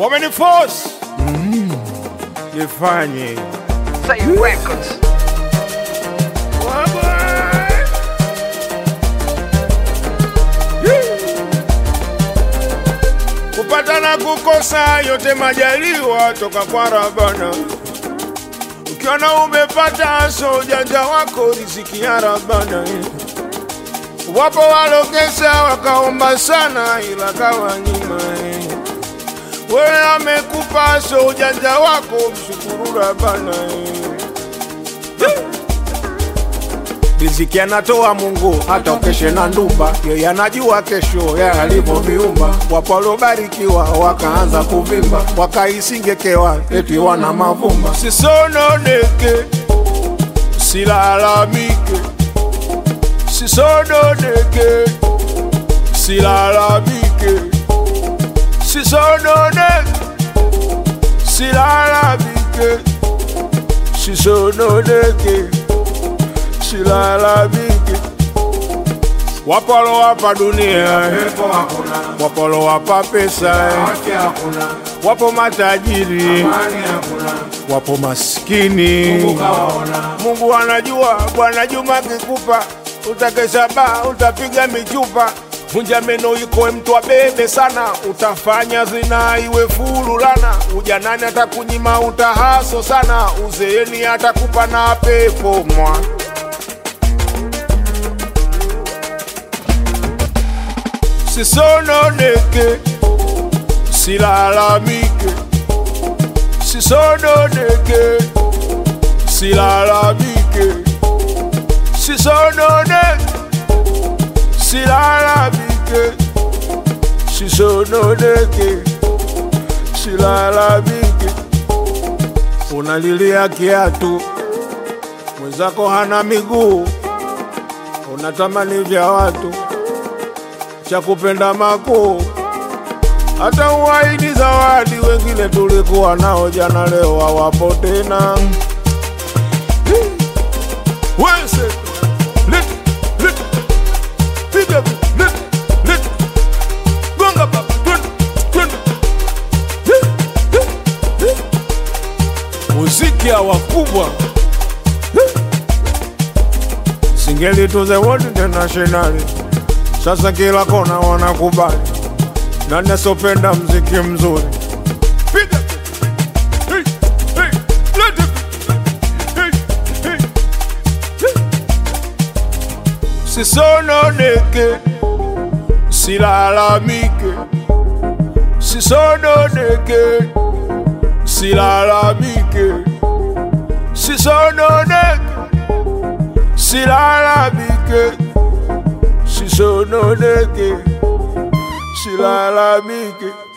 Wameniforce nifanye Say Records. kupata na kukosa yote majaliwa toka kwa Rabbana. Ukiona umepata so ujanja wako riziki ya Rabbana. Wapo walokesha wakaomba sana ila kawanyima. Wewe amekupa so ujanja wako mshukuru Rabbana. Riziki anatoa Mungu hata ukeshe na ndumba. Yeye anajua kesho ya alivyoviumba. Wapo waliobarikiwa wakaanza kuvimba, wakaisingekewa eti wana mavumba. Sisononeke, silalamike. Sisononeke, silalamike. Sisononeke, silalamike. Sisononeke, silalamike. Wapo wapa dunia, wapo wapa pesa, wapo matajiri, wapo maskini. Mungu anajua, Bwana Juma kikupa utakesha ba, utapiga michupa. Vunja meno iko mtu abebe sana, utafanya zina iwe fululana. Ujanani atakunyima utahaso sana, uzeeni atakupa na pepo mwa. Sisononeke, silalamike. Sisononeke, silalamike. Sisononeke, silalamike. Sisononeke, silalamike. Unalilia kiatu, mwenzako hana miguu. Unatamani vya watu, cha kupenda makuu. Hata uahidi zawadi wengine tulikuwa nao jana leo hawapo tena. Wese lit piga lit gonga baba twende. Muziki wa kubwa singeli to the world international. Sasa kila kona wanakubali, nani asopenda mziki mzuri? Piga hey, hey, let it hey, hey, hey. Sisononeke, silalamike. Sisononeke, silalamike. Sisononeke, silalamike. Sisononeke, silalamike.